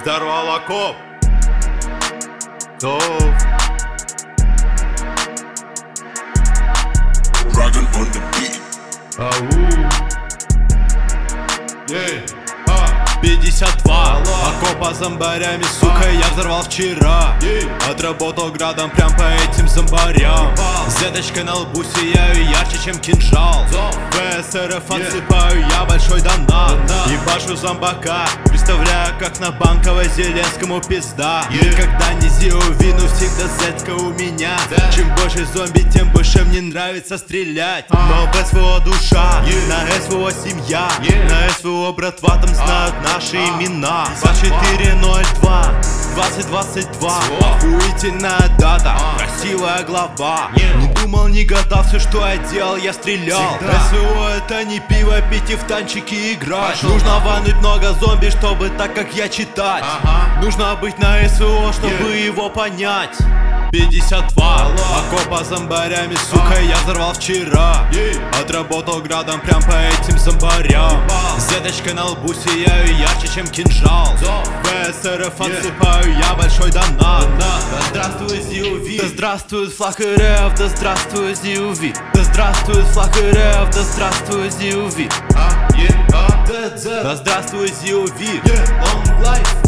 Взорвал окоп. Dragon on the beat. Ау. 52 окопа зомбарями, сука, я взорвал вчера. Отработал градом прям по этим зомбарям. Зеточкой на лбу сияю ярче, чем кинжал. ВСРФ отсыпаю я большой донат. Ебашу зомбака, представляю, как на Банковой Зеленскому пизда. Никогда не зиуви, но всегда зетка у меня. Чем больше зомби, тем больше мне нравится стрелять. Но в СВО душа, на СВО семья, на СВО братва, там знают наши имена. 2402 2022. Охуительная дата, красивая глава. Не думал, не гадал, все, что я делал, я стрелял. СВО это не пиво пить и в танчики играть. Нужно вануть много зомби, чтобы так как я читать. Нужно быть на СВО, чтобы его понять. 52 окопа зомбарями, сука, я взорвал вчера. Отработал градом прям по этим зомбарям. Зеточкой на лбу сияю ярче, чем кинжал. ВСРФ отсыпаю я большой донат. Да здравствует ZUV, да здравствует флаг РФ, да здравствует ZUV, да здравствует флаг РФ, да здравствует ZUV, да здравствует ZUV. Long life.